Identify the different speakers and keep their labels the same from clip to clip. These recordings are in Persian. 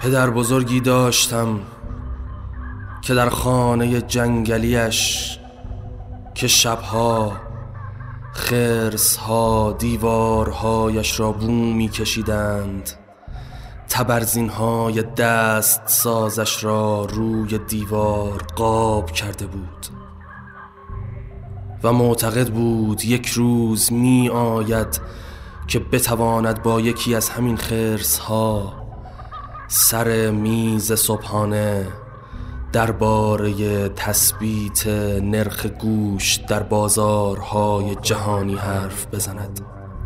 Speaker 1: پدر بزرگی داشتم که در خانه جنگلیش که شبها خرس‌ها دیوارهایش را بو می کشیدند، تبرزین‌های دست سازش را روی دیوار قاب کرده بود و معتقد بود یک روز می آید که بتواند با یکی از همین خرس‌ها سر میز صبحانه درباره تثبیت نرخ گوشت در بازارهای جهانی حرف بزند.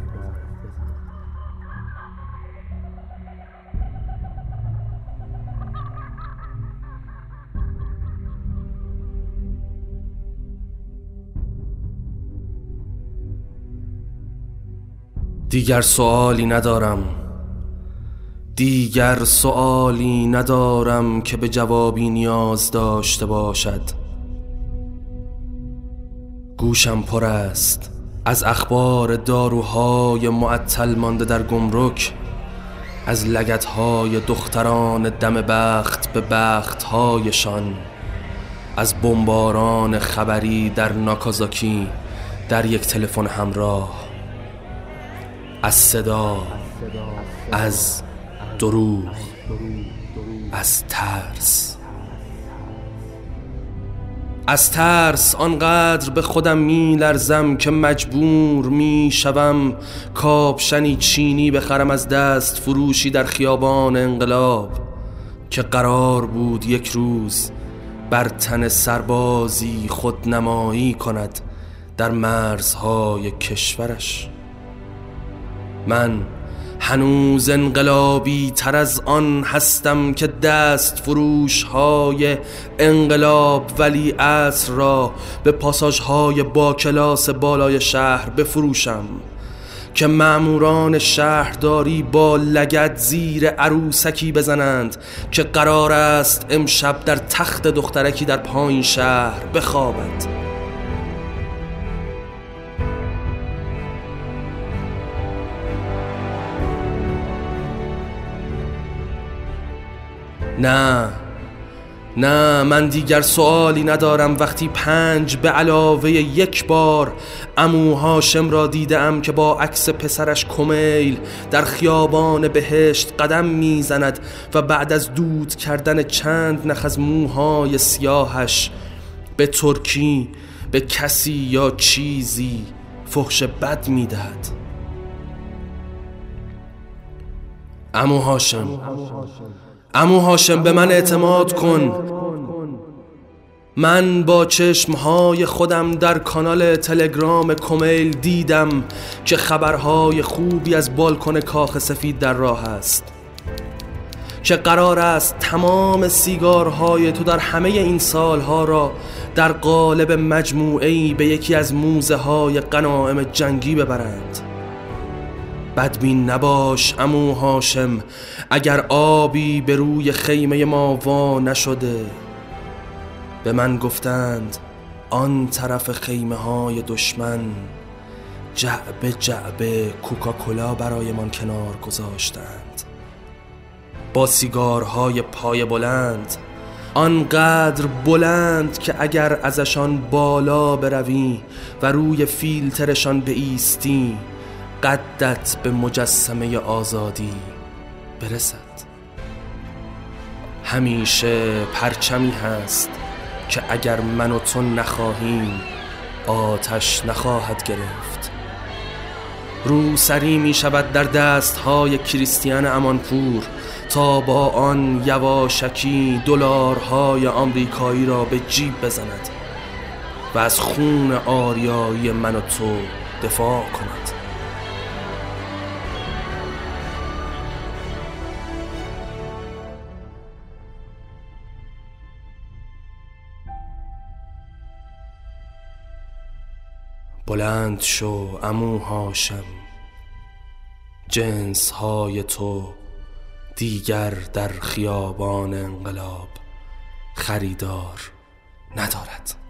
Speaker 1: دیگر سؤالی ندارم که به جوابی نیاز داشته باشد. گوشم پر است از اخبار داروهای معطل مانده در گمرک، از لگدهای دختران دم بخت به بختهایشان، از بمباران خبری در ناکازاکی در یک تلفن همراه، از صدا، از دروغ، از ترس آنقدر به خودم می لرزم که مجبور می شوم کاپشنی چینی بخرم از دست فروشی در خیابان انقلاب که قرار بود یک روز بر تن سربازی خودنمایی کند در مرزهای کشورش. من هنوز انقلابی تر از آن هستم که دست فروش های انقلاب ولی عصر را به پاساژهای با کلاس بالای شهر بفروشم، که مأموران شهرداری با لگد زیر عروسکی بزنند که قرار است امشب در تخت دخترکی در پایین شهر بخوابد. نه من دیگر سوالی ندارم وقتی 5 به علاوه 1 بار عمو هاشم را دیدم که با عکس پسرش کمیل در خیابان بهشت قدم میزند و بعد از دود کردن چند نخ از موهای سیاهش به ترکی به کسی یا چیزی فحش بد میدهد. عمو هاشم به من اعتماد کن. من با چشمهای خودم در کانال تلگرام کمیل دیدم که خبرهای خوبی از بالکن کاخ سفید در راه است، که قرار است تمام سیگارهای تو در همه این سالها را در قالب مجموعه‌ای به یکی از موزه های غنایم جنگی ببرند. بدبین نباش عمو هاشم اگر آبی به روی خیمه ما وا نشده. به من گفتند آن طرف خیمه های دشمن جعبه جعبه کوکاکولا برایمان کنار گذاشتند با سیگارهای پای بلند، آنقدر بلند که اگر ازشان بالا بروی و روی فیلترشان بایستی قدت به مجسمه آزادی برسد. همیشه پرچمی هست که اگر من و تو نخواهیم آتش نخواهد گرفت. روسری می شود در دستهای کریستیان امانپور تا با آن یواشکی دلارهای آمریکایی را به جیب بزند و از خون آریایی من و تو دفاع کند. بلند شو عمو هاشم، جنس های تو دیگر در خیابان انقلاب خریدار ندارد.